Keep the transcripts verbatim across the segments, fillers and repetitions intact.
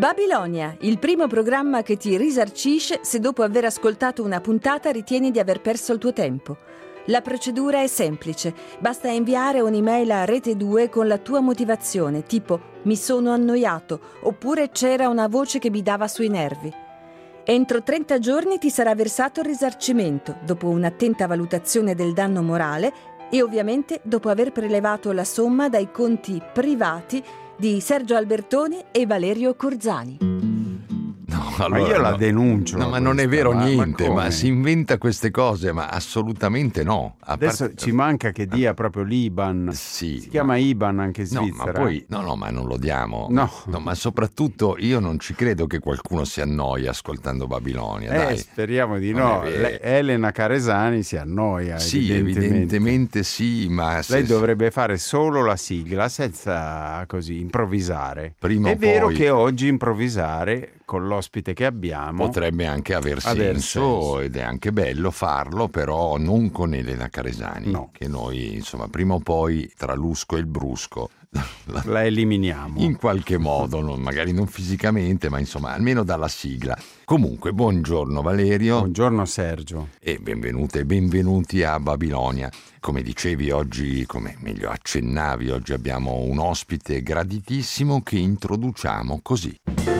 Babilonia, il primo programma che ti risarcisce se dopo aver ascoltato una puntata ritieni di aver perso il tuo tempo. La procedura è semplice, basta inviare un'email a Rete due con la tua motivazione, tipo mi sono annoiato oppure c'era una voce che mi dava sui nervi. Entro trenta giorni ti sarà versato il risarcimento, dopo un'attenta valutazione del danno morale e ovviamente dopo aver prelevato la somma dai conti privati di Sergio Albertoni e Valerio Curzani. No, allora, ma io la no. denuncio. No, ma non è vero ma, niente, ma, ma si inventa queste cose, ma assolutamente no. A Adesso parte... ci manca che dia proprio l'I B A N. Sì, si chiama ma... I B A N anche in no, Svizzera. Ma poi, no, no, ma non lo diamo. No. no. Ma soprattutto io non ci credo che qualcuno si annoia ascoltando Babilonia. Eh, dai. speriamo di non no. Le, Elena Caresani si annoia. Sì, evidentemente. evidentemente sì, ma... Se... Lei dovrebbe fare solo la sigla senza così improvvisare. Prima è o vero poi... che oggi improvvisare con l'ospite che abbiamo potrebbe anche aver senso, aver senso ed è anche bello farlo, però non con Elena Caresani, no. Che noi insomma prima o poi tra l'usco e il brusco la, la eliminiamo in qualche modo, non, magari non fisicamente, ma insomma almeno dalla sigla. Comunque buongiorno Valerio. Buongiorno Sergio e benvenute e benvenuti a Babilonia. Come dicevi oggi, come meglio accennavi, oggi abbiamo un ospite graditissimo che introduciamo così.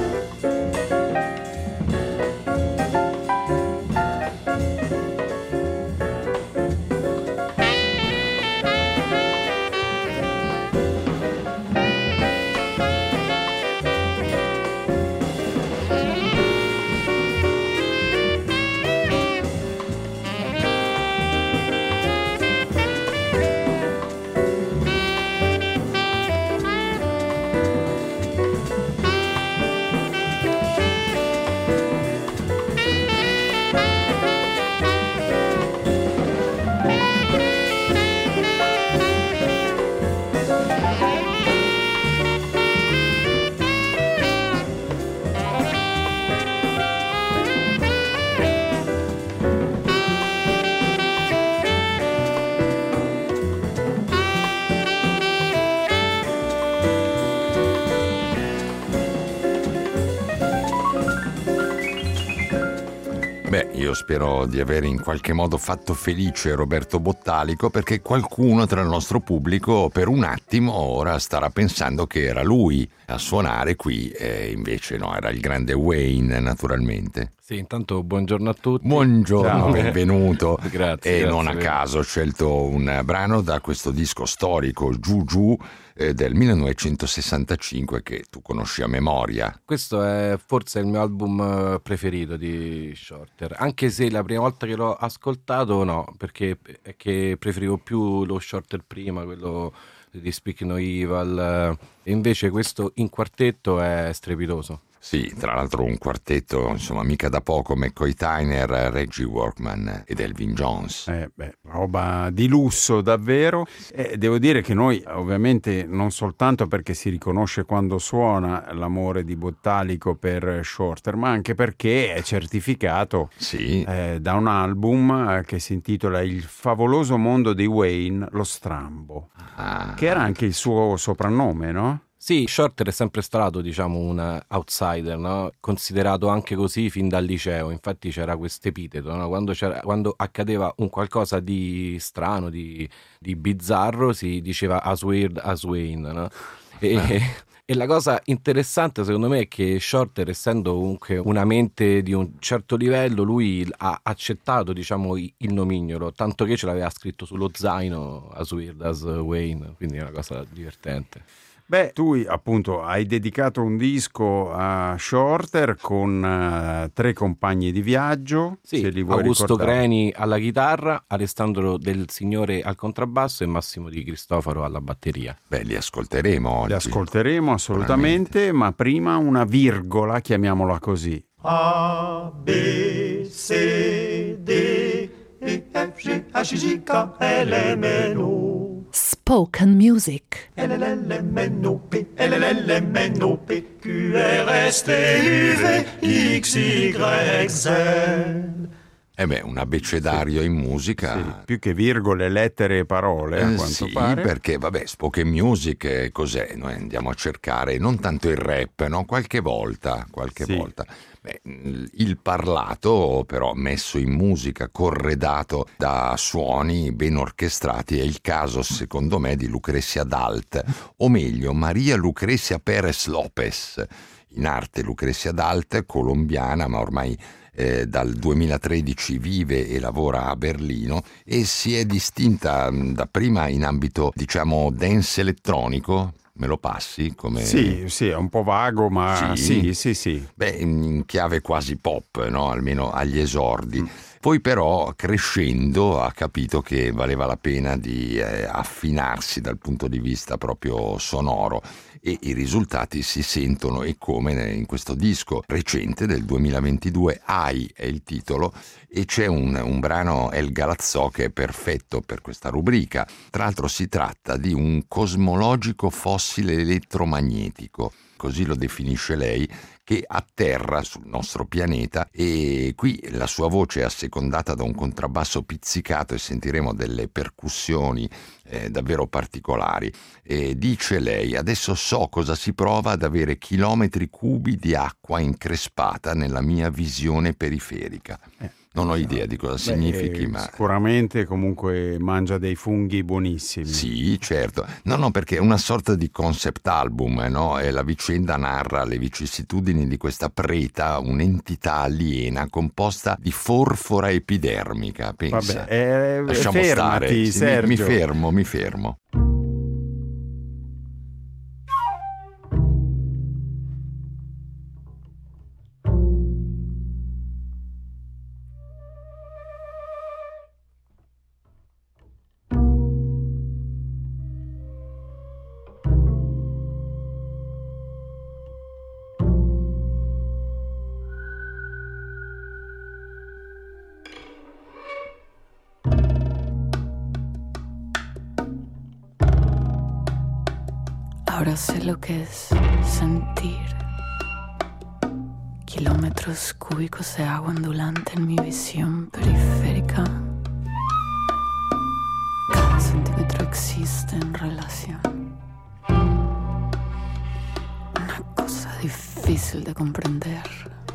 Beh, io spero di aver in qualche modo fatto felice Roberto Bottalico, perché qualcuno tra il nostro pubblico per un attimo ora starà pensando che era lui a suonare qui e invece no, era il grande Wayne naturalmente. Sì, intanto buongiorno a tutti. Buongiorno, Ciao. benvenuto. Grazie. E grazie, non a caso ho scelto un brano da questo disco storico Juju eh, del millenovecentosessantacinque che tu conosci a memoria. Questo è forse il mio album preferito di Shorter, anche se la prima volta che l'ho ascoltato no, perché è che preferivo più lo Shorter prima, quello di Speak No Evil, e invece questo in quartetto è strepitoso. Sì, tra l'altro un quartetto, insomma, mica da poco, McCoy Tyner, Reggie Workman ed Elvin Jones. Eh beh, roba di lusso davvero. Eh, devo dire che noi ovviamente non soltanto perché si riconosce quando suona l'amore di Bottalico per Shorter, ma anche perché è certificato sì. eh, da un album che si intitola Il favoloso mondo di Wayne, lo strambo, ah. che era anche il suo soprannome, no? Sì, Shorter è sempre stato, diciamo, un outsider, no? Considerato anche così fin dal liceo. Infatti c'era questo epiteto, no? Quando, c'era, quando accadeva un qualcosa di strano, di, di bizzarro, si diceva as weird as Wayne, no? E, eh. e la cosa interessante secondo me è che Shorter, essendo comunque una mente di un certo livello, lui ha accettato, diciamo, il nomignolo, tanto che ce l'aveva scritto sullo zaino as weird as Wayne, quindi è una cosa divertente. Beh, tu appunto hai dedicato un disco a Shorter con uh, tre compagni di viaggio. Sì, se li vuoi Augusto ricordare. Creni alla chitarra, Alessandro Del Signore al contrabbasso e Massimo Di Cristofaro alla batteria. Beh, li ascolteremo oggi. Li ascolteremo assolutamente, ma prima una virgola, chiamiamola così. A, B, C, D, E, F, G, H, I, K, L, M, N, O. Spoken Music. L, L, M, N, O, P, L, L, M, N, O, P, Q, R, S, T, U, V, X, Y, Z. Eh beh, un abecedario in musica. Sì, più che virgole, lettere e parole, a Eh, quanto sì, pare. perché vabbè, spoken music eh, cos'è? Noi andiamo a cercare non tanto il rap, no? Qualche volta, qualche Sì. volta. Beh, il parlato però messo in musica, corredato da suoni ben orchestrati, è il caso secondo me di Lucrecia Dalt, o meglio Maria Lucrecia Pérez López, in arte Lucrecia Dalt, colombiana ma ormai eh, dal duemilatredici vive e lavora a Berlino e si è distinta dapprima in ambito diciamo dance elettronico. Me lo passi? Come... Sì, sì, è un po' vago, ma Sì? sì, sì, sì. Beh, in chiave quasi pop, no? Almeno agli esordi. Mm. Poi però crescendo ha capito che valeva la pena di eh, affinarsi dal punto di vista proprio sonoro e i risultati si sentono, e come in questo disco recente del duemilaventidue, Ai è il titolo, e c'è un, un brano El Galazzò che è perfetto per questa rubrica. Tra l'altro si tratta di un cosmologico fossile elettromagnetico, così lo definisce lei, che atterra sul nostro pianeta, e qui la sua voce è assecondata da un contrabbasso pizzicato e sentiremo delle percussioni eh, davvero particolari. E dice lei: adesso so cosa si prova ad avere chilometri cubi di acqua increspata nella mia visione periferica. Eh. Non ho idea di cosa significhi, Beh, ma... Sicuramente comunque mangia dei funghi buonissimi. Sì, certo. No, no, perché è una sorta di concept album, no? E la vicenda narra le vicissitudini di questa preta, un'entità aliena composta di forfora epidermica, pensa. Vabbè, eh, Lasciamo fermati, stare. Sì, Sergio. mi, mi fermo, mi fermo. Ahora sé lo que es sentir kilómetros cúbicos de agua ondulante en mi visión periférica. Cada centímetro existe en relación. Una cosa difícil de comprender.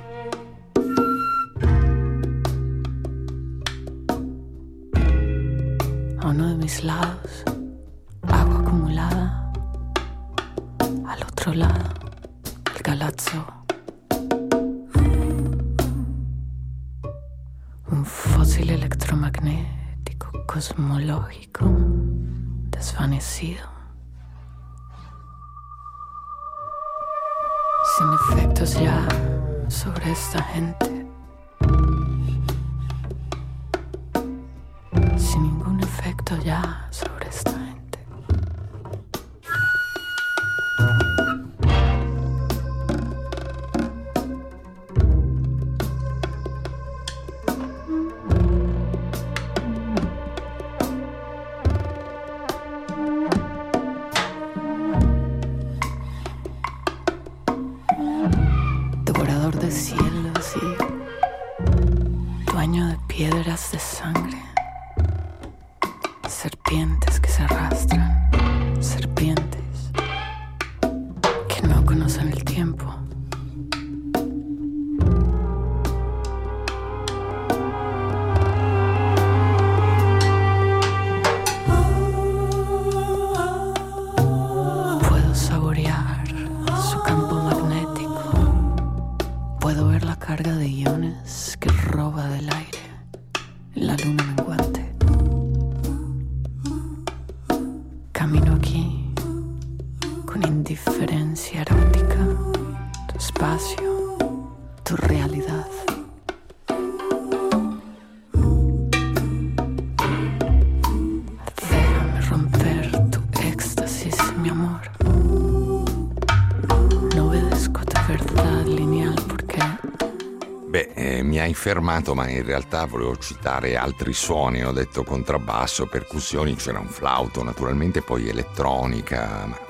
A uno de mis lados, agua acumulada. Al otro lado, el Galazzò. Un fósil electromagnético cosmológico desvanecido. Sin efectos ya sobre esta gente. Sin ningún efecto ya sobre esta gente. De sangre, serpientes que se arrastran, serpientes que no conocen el tiempo. Puedo saborear su campo magnético, puedo ver la carga de iones que roba del aire. La luna menguante. Camino aquí con indiferencia erótica. Tu espacio, tu realidad. Déjame romper tu éxtasis, mi amor. No obedezco a tu verdad lineal porque... Beh, eh, mi hai fermato, ma in realtà volevo citare altri suoni. Ho detto contrabbasso, percussioni, c'era un flauto naturalmente, poi elettronica, ma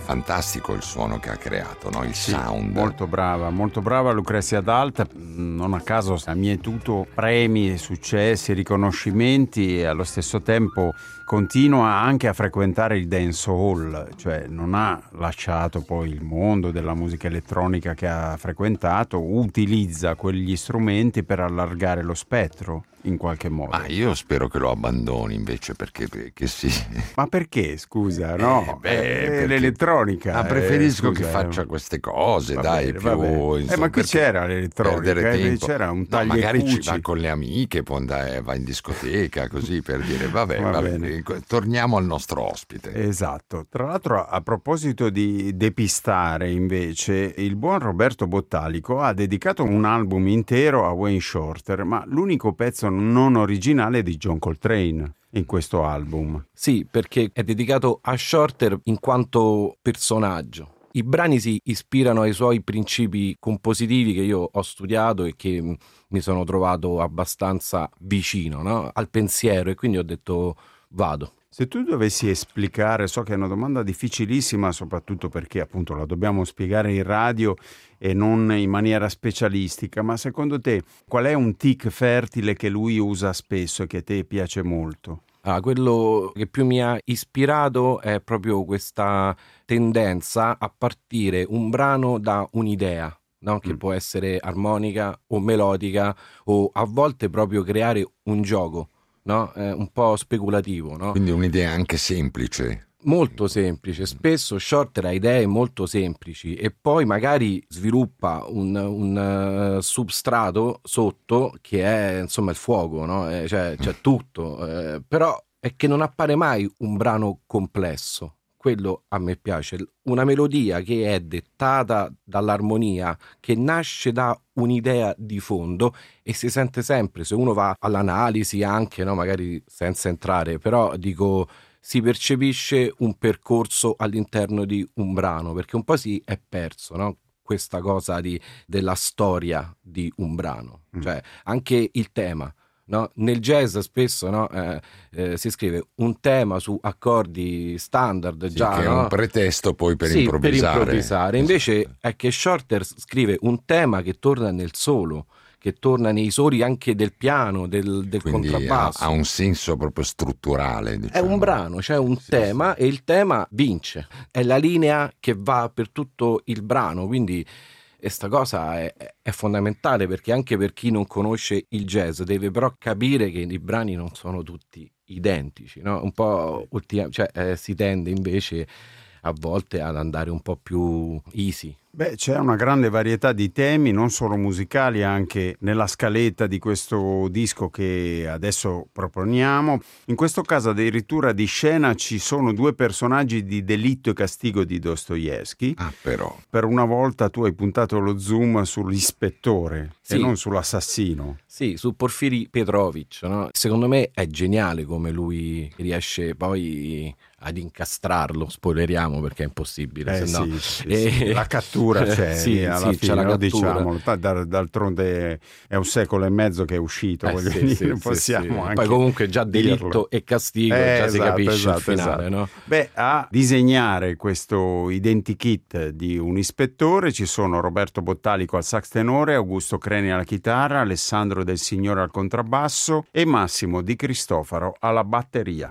fantastico il suono che ha creato, no? Il Sì, sound. molto brava, molto brava Lucrezia Dalt. Non a caso ha mietuto premi, successi, riconoscimenti, e allo stesso tempo continua anche a frequentare il dance hall, cioè non ha lasciato poi il mondo della musica elettronica che ha frequentato, utilizza quegli strumenti per allargare lo spettro in qualche modo. Ma io spero che lo abbandoni invece, perché, perché sì. Ma perché, scusa, no? Eh, beh, Eh, perché- l'elettronica. Ma preferisco eh, che scusa, faccia eh. queste cose, Va dai, bene, più... va bene. insomma, Eh, ma qui perché c'era l'elettronica, perdere eh, tempo. c'era un No, taglia e magari ci cuci. va con le amiche, può andare, va in discoteca, così, per dire, vabbè, Va va bene. bene. Torniamo al nostro ospite. Esatto. Tra l'altro, a proposito di depistare, invece, il buon Roberto Bottalico ha dedicato un album intero a Wayne Shorter, ma l'unico pezzo non originale è di John Coltrane in questo album. Sì, perché è dedicato a Shorter in quanto personaggio. I brani si ispirano ai suoi principi compositivi che io ho studiato e che mh, mi sono trovato abbastanza vicino, no? Al pensiero, e quindi ho detto vado. Se tu dovessi esplicare, so che è una domanda difficilissima, soprattutto perché appunto la dobbiamo spiegare in radio e non in maniera specialistica, ma secondo te qual è un tic fertile che lui usa spesso e che a te piace molto? Ah, quello che più mi ha ispirato è proprio questa tendenza a partire un brano da un'idea, no? Che Mm. può essere armonica o melodica, o a volte proprio creare un gioco, no? Eh, un po' speculativo, no? Quindi un'idea anche semplice. Molto semplice. Spesso Shorter ha idee molto semplici e poi magari sviluppa un, un eh, substrato sotto che è insomma il fuoco, no? Eh, cioè c'è tutto, eh, però è che non appare mai un brano complesso. Quello a me piace, una melodia che è dettata dall'armonia, che nasce da un'idea di fondo e si sente sempre, se uno va all'analisi anche, no? Magari senza entrare, però dico, si percepisce un percorso all'interno di un brano, perché un po' si è perso, no? Questa cosa di, della storia di un brano, Mm. cioè anche il tema. No? Nel jazz spesso, no? eh, eh, si scrive un tema su accordi standard, Sì, già, che è no? un pretesto poi per Sì, improvvisare. per improvvisare. Invece è che Shorter scrive un tema che torna nel solo, che torna nei soli anche del piano, del, del Quindi ha, contrabbasso. ha un senso proprio strutturale. È Diciamo. un brano, c'è un Sì, tema sì. e il tema vince. È la linea che va per tutto il brano, quindi e sta cosa è, è fondamentale, perché anche per chi non conosce il jazz deve però capire che i brani non sono tutti identici, no? Un po' ultima, cioè, eh, si tende invece a volte ad andare un po' più easy. Beh, c'è una grande varietà di temi, non solo musicali, anche nella scaletta di questo disco che adesso proponiamo. In questo caso addirittura di scena ci sono due personaggi di Delitto e Castigo di Dostoevsky. Ah, però. Per una volta tu hai puntato lo zoom sull'ispettore Sì. e non sull'assassino. Sì, su Porfiri Petrovic, no? Secondo me è geniale come lui riesce poi ad incastrarlo, spoileriamo perché è impossibile, Eh, se no. sì, sì, E- sì. La cattura c'è, Sì, alla sì, fine, c'è la no? cattura. Diciamolo. Da- da- d'altronde è un secolo e mezzo che è uscito, Eh, voglio sì, dire, sì, sì, possiamo sì. anche Poi comunque già Delitto dirlo. e Castigo, Eh, già si esatto, capisce esatto, il finale, esatto. no? Beh, a disegnare questo identikit di un ispettore ci sono Roberto Bottalico al sax tenore, Augusto Creni alla chitarra, Alessandro Del Signore al contrabbasso e Massimo Di Cristofaro alla batteria.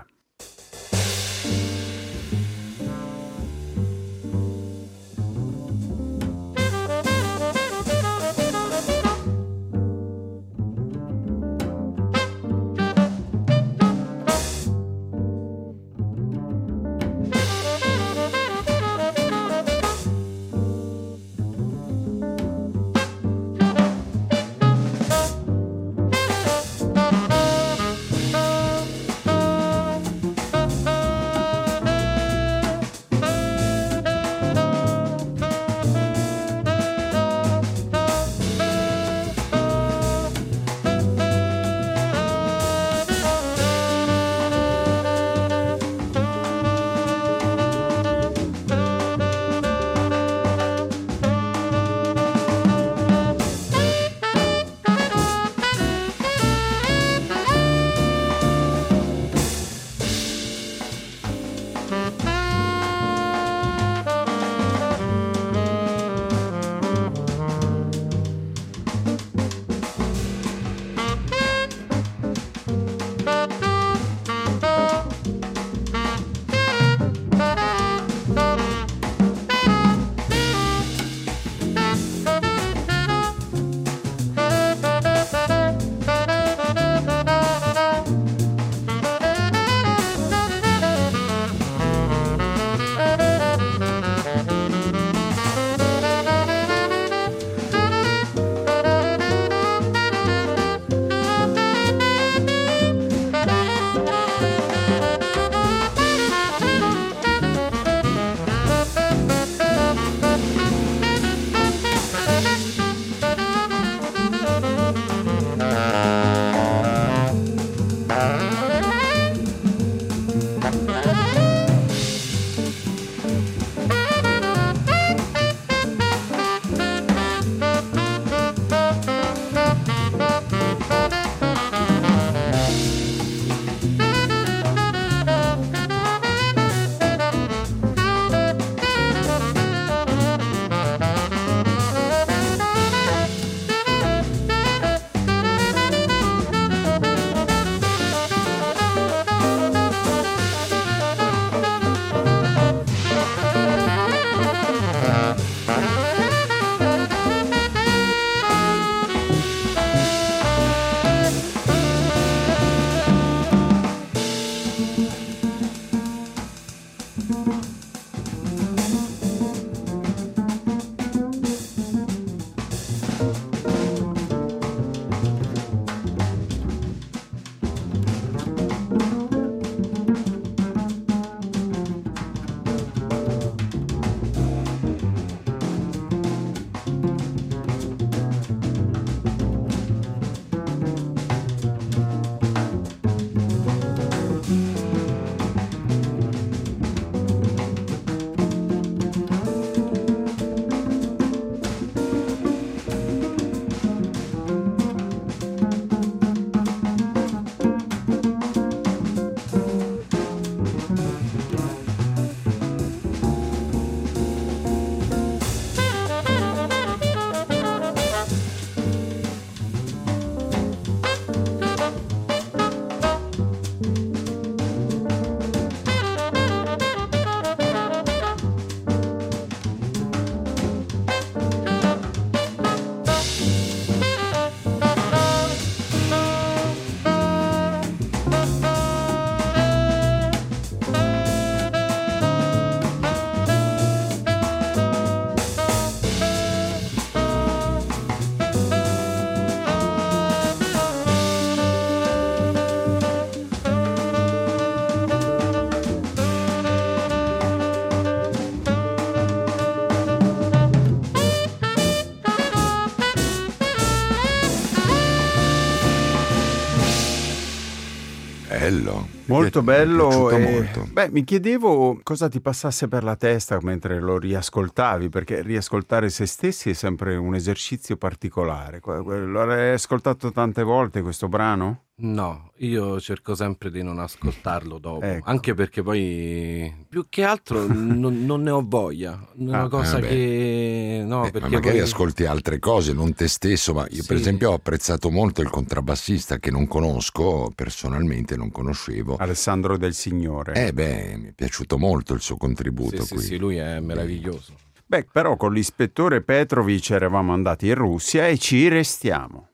Molto Mi è bello. piaciuto e, molto. Beh, mi chiedevo cosa ti passasse per la testa mentre lo riascoltavi, perché riascoltare se stessi è sempre un esercizio particolare. Lo hai ascoltato tante volte questo brano? No, io cerco sempre di non ascoltarlo dopo, Ecco. anche perché poi più che altro non, non ne ho voglia. È una Ah, cosa eh beh. che no, Eh, perché ma magari poi... ascolti altre cose, non te stesso, ma io Sì. per esempio ho apprezzato molto il contrabbassista che non conosco, personalmente non conoscevo. Alessandro Del Signore. Eh beh, mi è piaciuto molto il suo contributo Sì, qui. sì, sì, lui è meraviglioso. Beh, però con l'ispettore Petrovic eravamo andati in Russia e ci restiamo.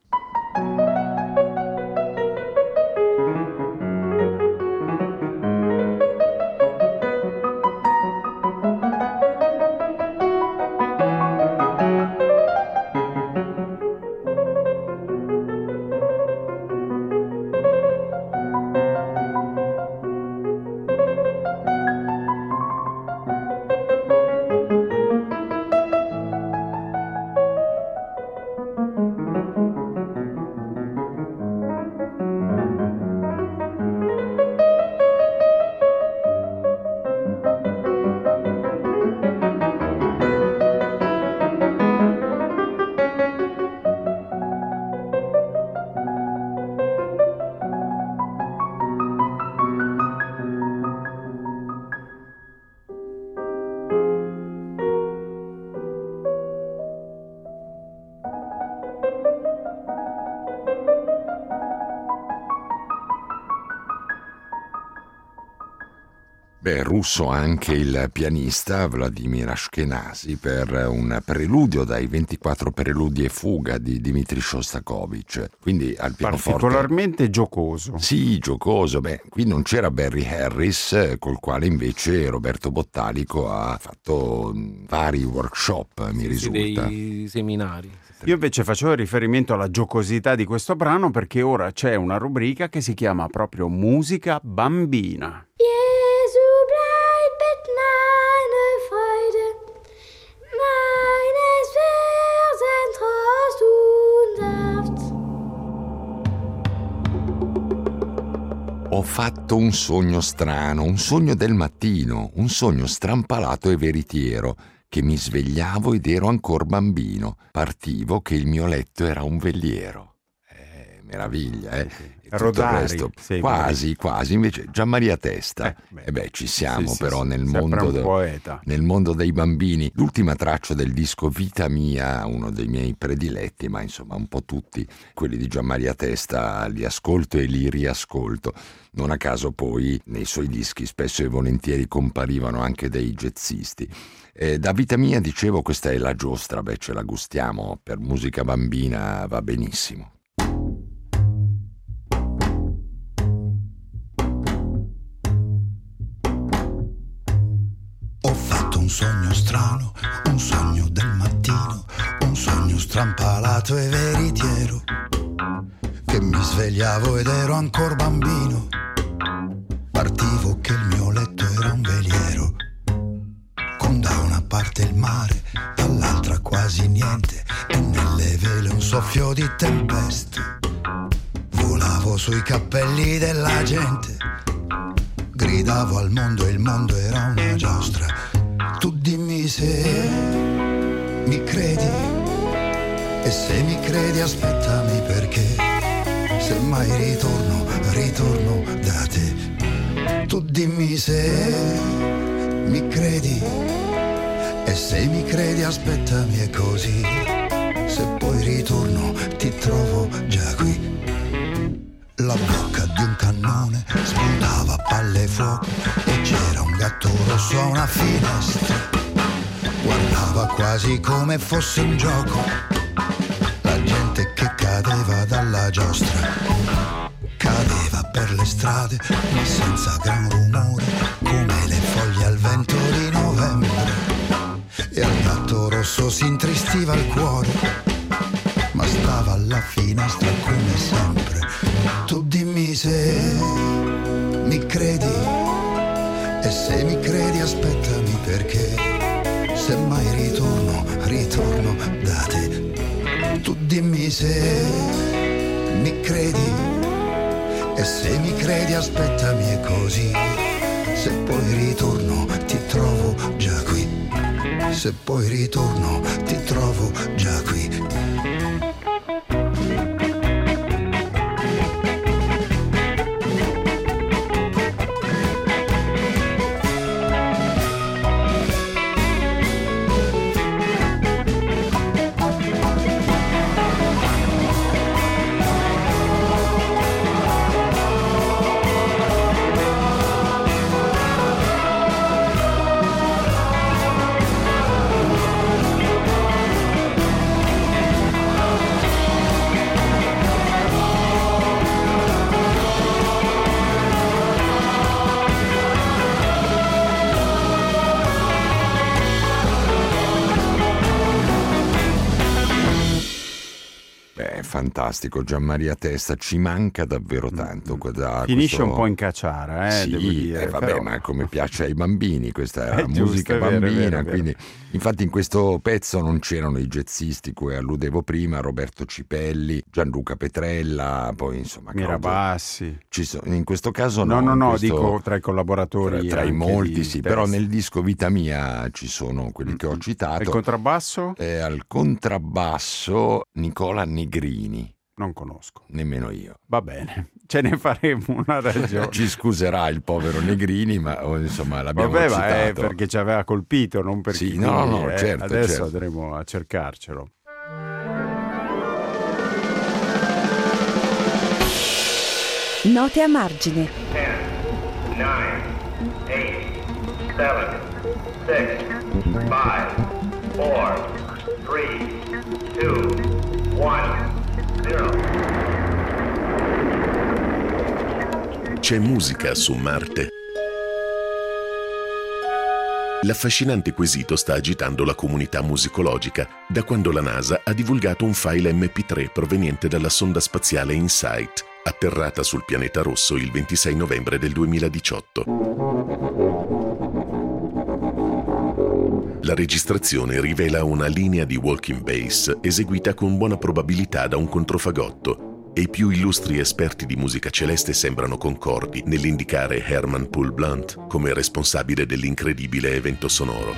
Beh, russo anche il pianista Vladimir Ashkenazy per un preludio dai ventiquattro preludi e fuga di Dmitri Shostakovich. Quindi al pianoforte... Particolarmente giocoso. Sì, giocoso. Beh, qui non c'era Barry Harris, col quale invece Roberto Bottalico ha fatto vari workshop, mi Sì, risulta. dei seminari. Io invece facevo riferimento alla giocosità di questo brano perché ora c'è una rubrica che si chiama proprio Musica Bambina. Jesu bleibt mit meine Freude, meines Versen Trost und Saft. Ho fatto un sogno strano, un sogno del mattino, un sogno strampalato e veritiero, che mi svegliavo ed ero ancor bambino, partivo che il mio letto era un veliero. Eh, meraviglia, eh? E tutto il Rodari, resto, sì, quasi, quasi, invece Gianmaria Testa. Eh, beh. E beh, ci siamo Sì, sì, però sì, nel, sempre mondo un de- poeta. nel mondo dei bambini. L'ultima traccia del disco Vita Mia, uno dei miei prediletti, ma insomma un po' tutti quelli di Gianmaria Testa li ascolto e li riascolto. Non a caso poi nei suoi dischi spesso e volentieri comparivano anche dei jazzisti. Eh, da Vita Mia, dicevo, questa è la giostra, beh, ce la gustiamo, per musica bambina va benissimo. Ho fatto un sogno strano, un sogno del mattino, un sogno strampalato e veritiero, che mi svegliavo ed ero ancor bambino, partivo che il mio letto era un veliero, con da una parte il mare, dall'altra quasi niente, e nelle vele un soffio di tempeste. Volavo sui cappelli della gente, gridavo al mondo e il mondo era una giostra. Tu dimmi se mi credi, e se mi credi aspettami, perché se mai ritorno, ritorno da te. Tu dimmi se mi credi, e se mi credi aspettami, e così se poi ritorno ti trovo già qui. La bocca di un cannone spuntava a palle e fuoco, e c'era un gatto rosso a una finestra. Guardava quasi come fosse un gioco la gente che cadeva dalla giostra. Cadeva per le strade ma senza gran rumore, come le foglie al vento di novembre. E al gatto rosso si intristiva il cuore, ma stava alla finestra come sempre. Tu dimmi se mi credi, e se mi credi aspettami, perché se mai ritorno, ritorno da te. Tu dimmi se mi credi, E se mi credi aspettami e così, se poi ritorno ti trovo già qui, se poi ritorno ti trovo già qui. Fantastico, Gianmaria Testa, ci manca davvero tanto. Da Finisce questo... un po' in cacciara, eh, sì, devo dire. Eh, vabbè, però... ma come piace ai bambini, questa è, è la giusto, musica è vero, bambina, è vero, è vero. Quindi, infatti in questo pezzo non c'erano i jazzisti cui alludevo prima, Roberto Cipelli, Gianluca Petrella, poi insomma Mirabassi. Ci sono, in questo caso no. No, No, no, questo, dico tra i collaboratori. Tra, tra i molti, sì, testa. però nel disco Vita Mia ci sono quelli mm-hmm. che ho citato. Il contrabbasso? Eh, al contrabbasso Nicola Negrini. Non conosco. Nemmeno io. Va bene, ce ne faremo una ragione. Ci scuserà il povero Negrini, ma insomma l'abbiamo Vabbè, citato. Ma è perché ci aveva colpito, non perché... Sì, no, quindi, no, eh, certo, adesso certo. andremo a cercarcelo. Note a margine. ten, nine, eight, seven, six, five, four, three, two, one, zero. C'è musica su Marte? L'affascinante quesito sta agitando la comunità musicologica da quando la NASA ha divulgato un file emme pi tre proveniente dalla sonda spaziale InSight, atterrata sul pianeta rosso il ventisei novembre del duemiladiciotto. La registrazione rivela una linea di walking bass eseguita con buona probabilità da un controfagotto, e i più illustri esperti di musica celeste sembrano concordi nell'indicare Herman Paul Blunt come responsabile dell'incredibile evento sonoro.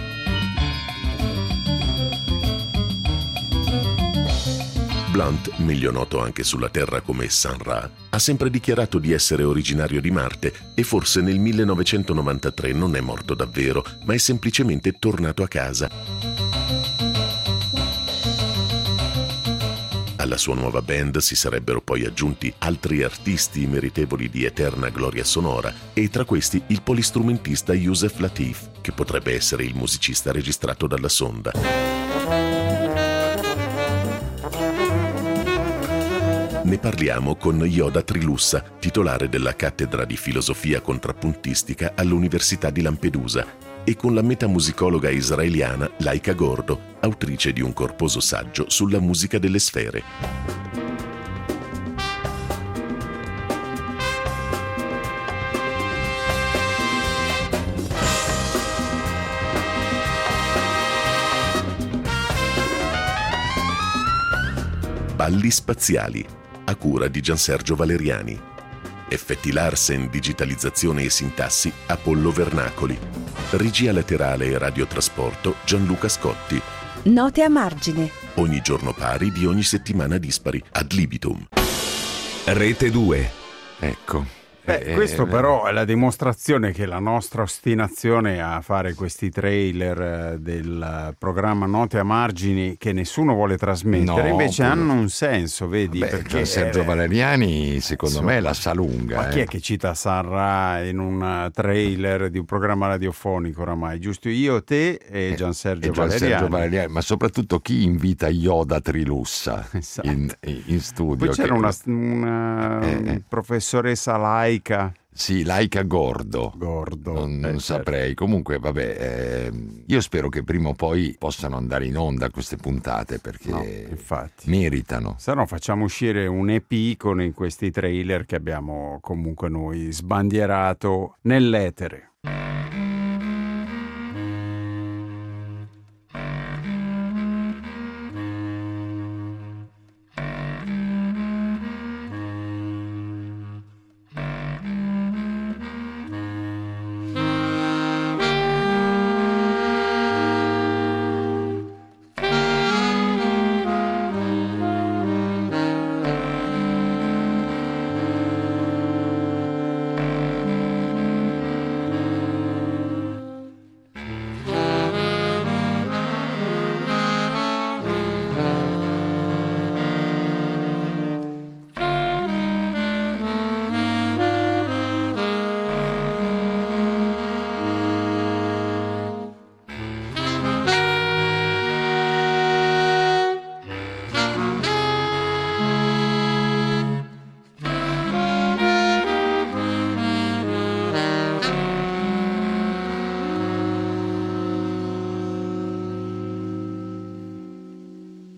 Blunt, meglio noto anche sulla Terra come Sun Ra, ha sempre dichiarato di essere originario di Marte e forse nel millenovecentonovantatré non è morto davvero, ma è semplicemente tornato a casa. Alla sua nuova band si sarebbero poi aggiunti altri artisti meritevoli di eterna gloria sonora e tra questi il polistrumentista Yusef Lateef, che potrebbe essere il musicista registrato dalla sonda. Ne parliamo con Yoda Trilussa, titolare della cattedra di filosofia contrappuntistica all'Università di Lampedusa, e con la metamusicologa israeliana Laika Gordo, autrice di un corposo saggio sulla musica delle sfere. Balli spaziali, a cura di Giansergio Valeriani. Effetti Larsen, digitalizzazione e sintassi, Apollo Vernacoli. Regia laterale e radiotrasporto, Gianluca Scotti. Note a margine. Ogni giorno pari di ogni settimana dispari, ad libitum. Rete due. Ecco. Beh, questo però è la dimostrazione che la nostra ostinazione a fare questi trailer del programma Note a margini che nessuno vuole trasmettere, no, invece pure... hanno un senso, vedi? Beh, perché Sergio Valeriani secondo me la sa lunga. Ma eh. chi è che cita Sun Ra in un trailer di un programma radiofonico oramai? Giusto io, te e Gian Sergio, e Gian Valeriani. Sergio Valeriani. Ma soprattutto chi invita Yoda Trilussa esatto. in, in studio? Poi c'era che... una, una eh, professoressa Laika. Sì, Laika Gordo. Gordo. Non, non eh, saprei. certo. Comunque, vabbè, eh, io spero che prima o poi possano andare in onda queste puntate perché no, infatti. meritano. Se no facciamo uscire un E P con questi trailer che abbiamo comunque noi sbandierato nell'etere.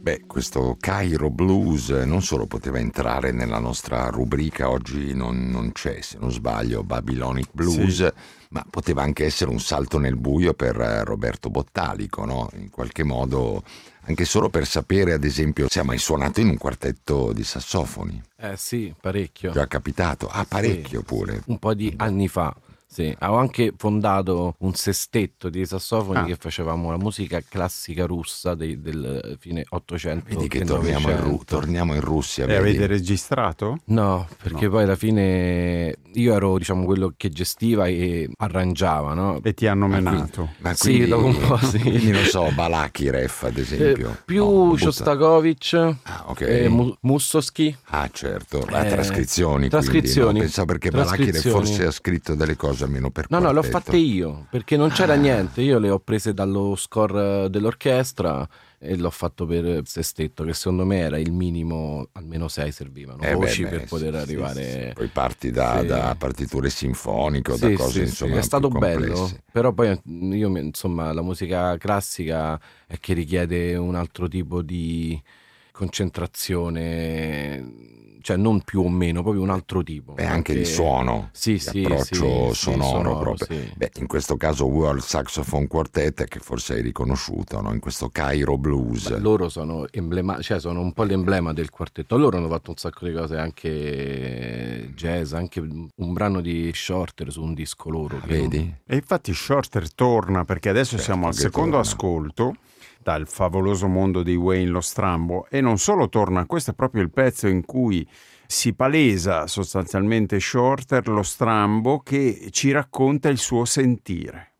Beh, questo Cairo Blues non solo poteva entrare nella nostra rubrica, oggi non, non c'è, se non sbaglio, Babylonic Blues, sì, ma poteva anche essere un salto nel buio per Roberto Bottalico, no? In qualche modo, anche solo per sapere, ad esempio, se ha mai suonato in un quartetto di sassofoni. Eh sì, parecchio. Già capitato? Ah, parecchio sì, pure. Un po' di anni fa. Sì, avevo anche fondato un sestetto di sassofoni ah. che facevamo la musica classica russa dei, del fine Ottocento. Vedi che torniamo in, Ru- torniamo in Russia. E vedi? avete registrato? No, perché no. Poi alla fine io ero, diciamo, quello che gestiva e arrangiava, no? E ti hanno menato. Ma quindi, sì, dopo un po' sì. Quindi non so, Balaki Ref ad esempio. Eh, più no, Shostakovich, ah, okay. eh, Mu- Mussowski. Ah, certo, ah, eh, trascrizioni. Trascrizioni. Quindi, no? Pensavo perché Balaki Ref forse ha scritto delle cose almeno per No, quartetto. no, l'ho fatte io, perché non c'era ah. niente. Io le ho prese dallo score dell'orchestra e l'ho fatto per sestetto, che secondo me era il minimo, almeno sei servivano eh voci beh, per beh, poter sì, arrivare. Sì, sì. Poi parti da, sì. da partiture sinfoniche o sì, da cose sì, insomma sì. È stato più bello, però poi io insomma la musica classica è che richiede un altro tipo di concentrazione, cioè non più o meno, proprio un altro tipo. E anche di suono, sì, di sì, approccio sì, sonoro, sì, sonoro proprio. Sì. Beh, in questo caso World Saxophone Quartet, che forse hai riconosciuto, no? In questo Cairo Blues. Beh, loro sono emblema, cioè sono un po' l'emblema del quartetto. Loro hanno fatto un sacco di cose, anche jazz, anche un brano di Shorter su un disco loro. Vedi? Non... E infatti Shorter torna, perché adesso certo, siamo al secondo torna. ascolto dal favoloso mondo di Wayne Lo Strambo, e non solo torna, questo è proprio il pezzo in cui si palesa sostanzialmente Shorter, Lo Strambo, che ci racconta il suo sentire.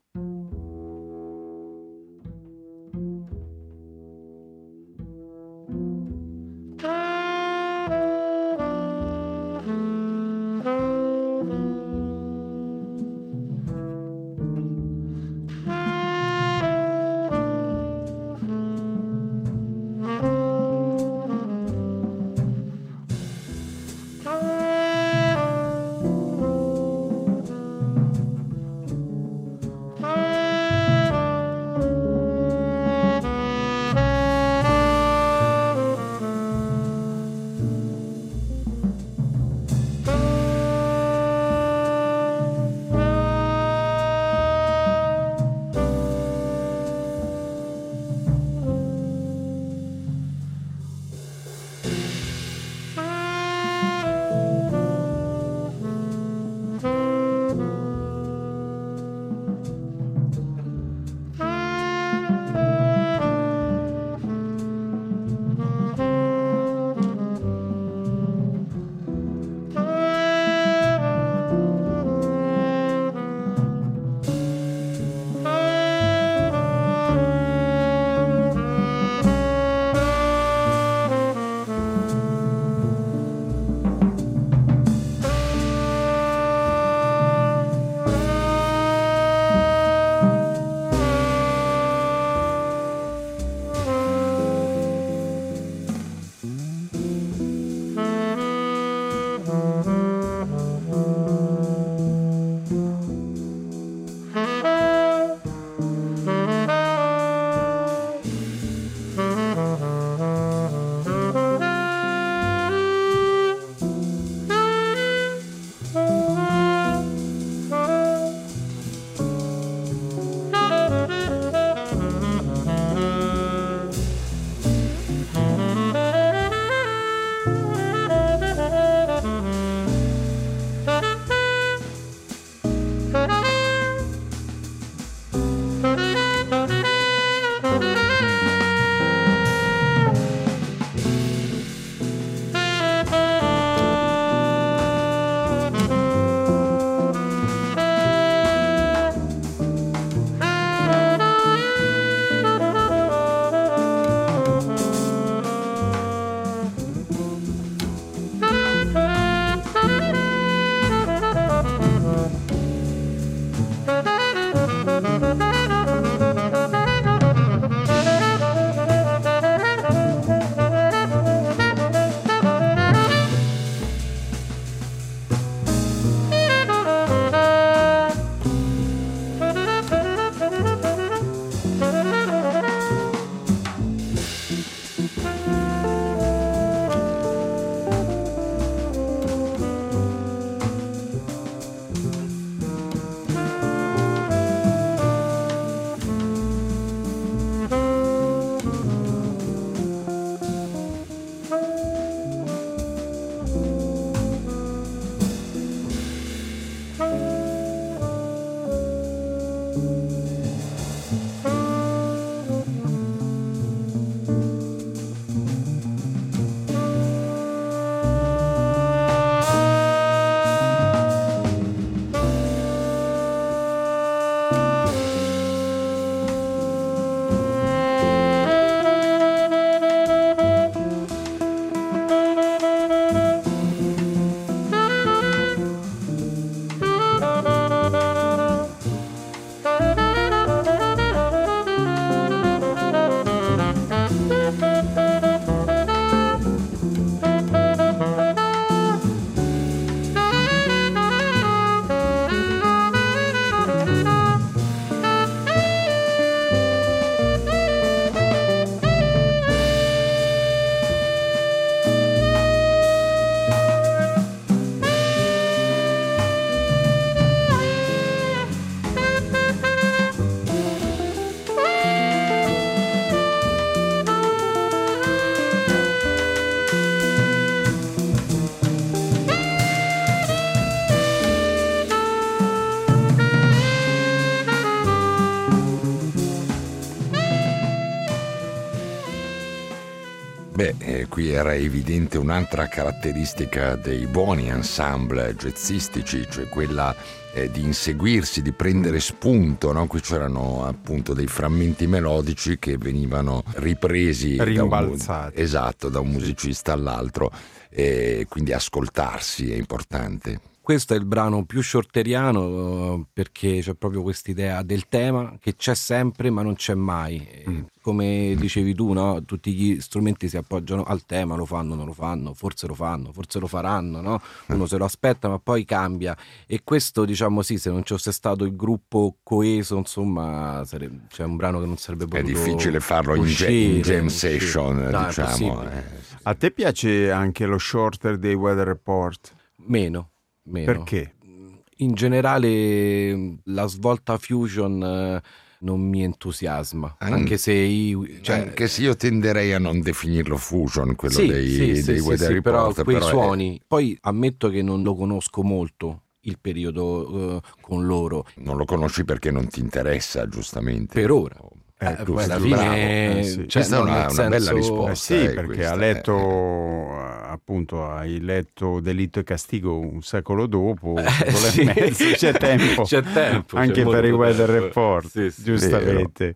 Beh, eh, qui era evidente un'altra caratteristica dei buoni ensemble jazzistici, cioè quella eh, di inseguirsi, di prendere spunto, no? Qui c'erano appunto dei frammenti melodici che venivano ripresi, rimbalzati. Da un, esatto, da un musicista all'altro, e quindi ascoltarsi è importante. Questo è il brano più shorteriano perché c'è proprio quest'idea del tema che c'è sempre ma non c'è mai. Mm. Come dicevi tu, no? Tutti gli strumenti si appoggiano al tema, lo fanno, non lo fanno, forse lo fanno, forse lo faranno, no? Uno se lo aspetta ma poi cambia. E questo, diciamo, sì, se non ci fosse stato il gruppo coeso, insomma, sarebbe, c'è un brano che non sarebbe potuto È difficile farlo uscire, in, in jam uscire. session, No, diciamo. Eh. A te piace anche lo shorter dei Weather Report? Meno. Meno. Perché? In generale la svolta fusion eh, non mi entusiasma, An- anche se io, cioè, anche se io tenderei a non definirlo fusion, quello sì, dei, sì, dei sì, Weather sì, Report, però quei però suoni, è... poi ammetto che non lo conosco molto il periodo eh, con loro. Non lo conosci perché non ti interessa, giustamente. Per ora. Eh, Eh, poi alla fine, eh, sì. cioè, Questa no, è una, nel una senso... bella risposta. Eh sì, eh, perché questa, ha letto, eh. appunto, hai letto Delitto e Castigo un secolo dopo, un Eh, secolo sì. e mezzo, c'è tempo, C'è tempo, anche c'è per i molto Weather tempo. Report, Sì, sì. giustamente.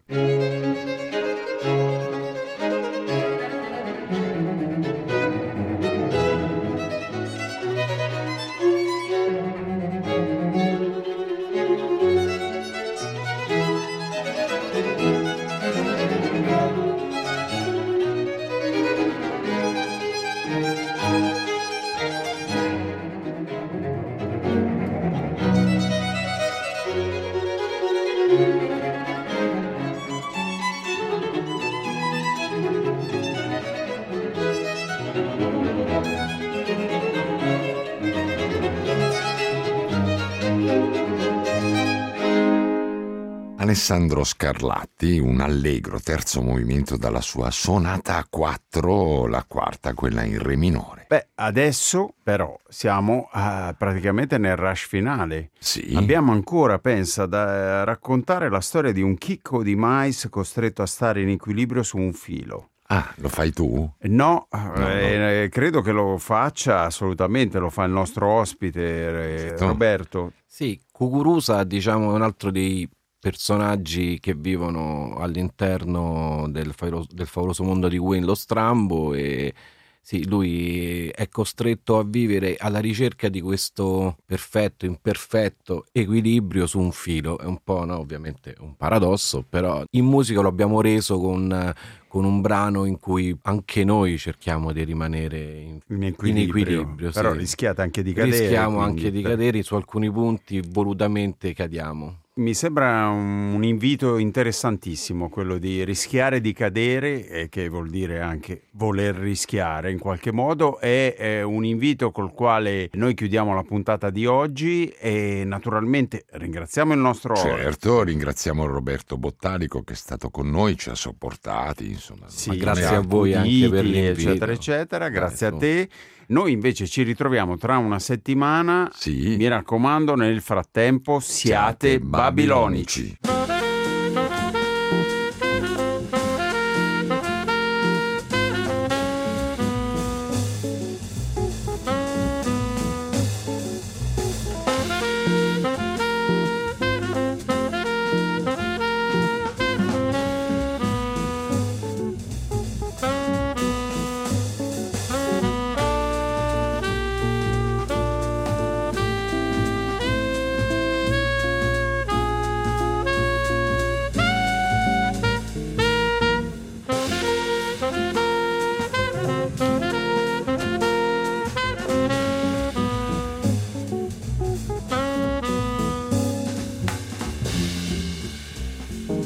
Alessandro Scarlatti, un allegro terzo movimento dalla sua sonata a quattro, la quarta, quella in re minore. Beh, adesso però siamo uh, praticamente nel rush finale. Sì. Abbiamo ancora, pensa, da raccontare la storia di un chicco di mais costretto a stare in equilibrio su un filo. Ah, lo fai tu? No, no, eh, no. credo che lo faccia assolutamente, lo fa il nostro ospite eh, Sì, Roberto. Sì, Cucurusa, diciamo, è un altro dei personaggi che vivono all'interno del, fairo- del favoloso mondo di Wayne lo Strambo, e sì, lui è costretto a vivere alla ricerca di questo perfetto, imperfetto equilibrio su un filo. È un po', no, ovviamente un paradosso, però in musica lo abbiamo reso con, con un brano in cui anche noi cerchiamo di rimanere in, in equilibrio, in equilibrio però sì. rischiate anche di cadere. Rischiamo quindi, anche di per... cadere, su alcuni punti volutamente cadiamo. Mi sembra un, un invito interessantissimo quello di rischiare di cadere, e che vuol dire anche voler rischiare in qualche modo. È, è un invito col quale noi chiudiamo la puntata di oggi e naturalmente ringraziamo il nostro certo, ringraziamo Roberto Bottalico che è stato con noi, ci ha sopportati, insomma. Sì, Ma grazie a voi anche per l'invito, eccetera eccetera, grazie Dai, a te. Noi invece ci ritroviamo tra una settimana. Sì. Mi raccomando, nel frattempo siate, Siate babilonici.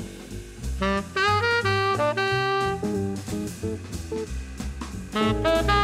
Thank you.